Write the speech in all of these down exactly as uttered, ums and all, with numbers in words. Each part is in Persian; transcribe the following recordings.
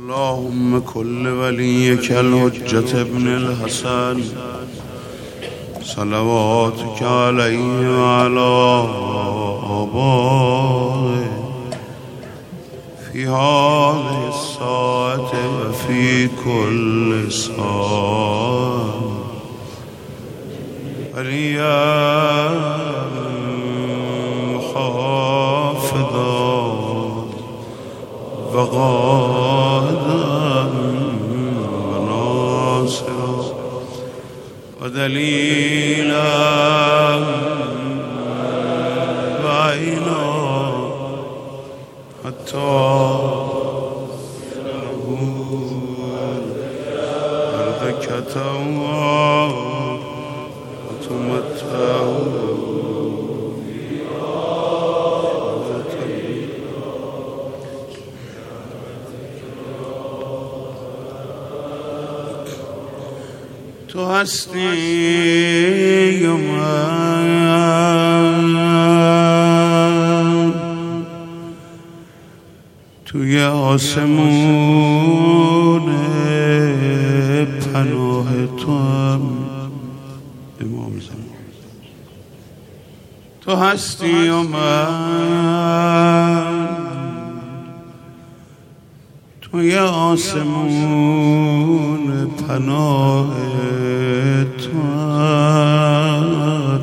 اللهم كل وليك الحجة ابن الحسن صلواتك عليه وعلى آبائه في هذه الساعة وفي كل ساعة وليا محافظا وقائدا وناصرا ودليلا وعينا حتى أرضك توا وتمتعوا تو هستی و من توی آسمون پناه تو هم امام زمان. تو هستی و من توی آسمون پناه تو هم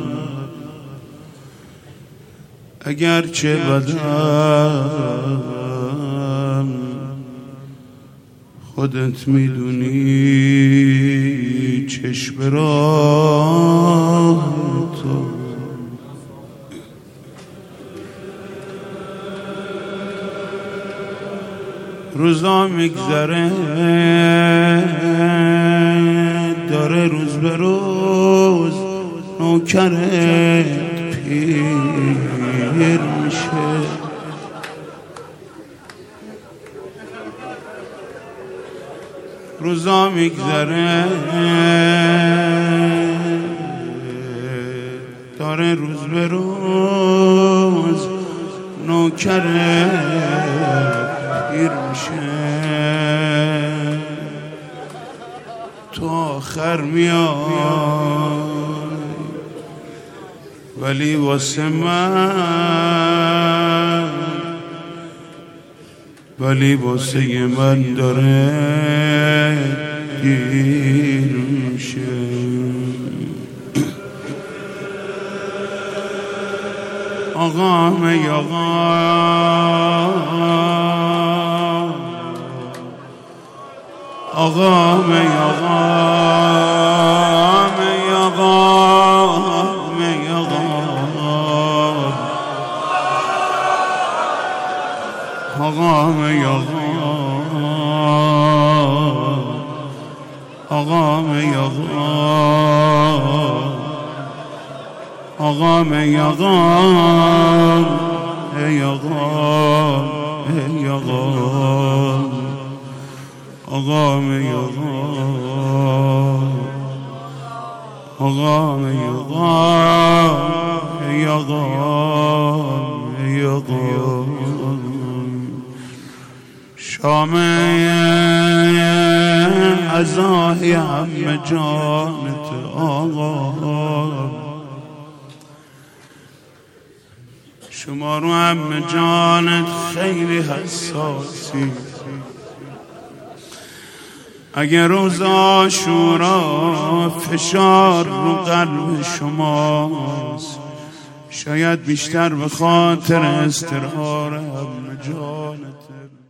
اگرچه بدم خودت میدونی چشم راه تو روزا میگذره داره روز به روز نوکرت پیر میشه روزا میگذره داره روز به روز نوکرت پیر میشه تو آخر میای ولی واسه من ولی واسه من داره دیر میشه آقا می آقا آقا می آقا می آقا می آقا آقا می آقا آقا می آقا آقا می آقا ای آقا ای آقا آقا می آقا آقا می آقا ای آقا ای آقا شام عزای همه جانت آقا شما رو همه جانت خیلی حساسی اگر روز عاشورا فشار رو قلب شماست شاید بیشتر به خاطر استرار همه جانت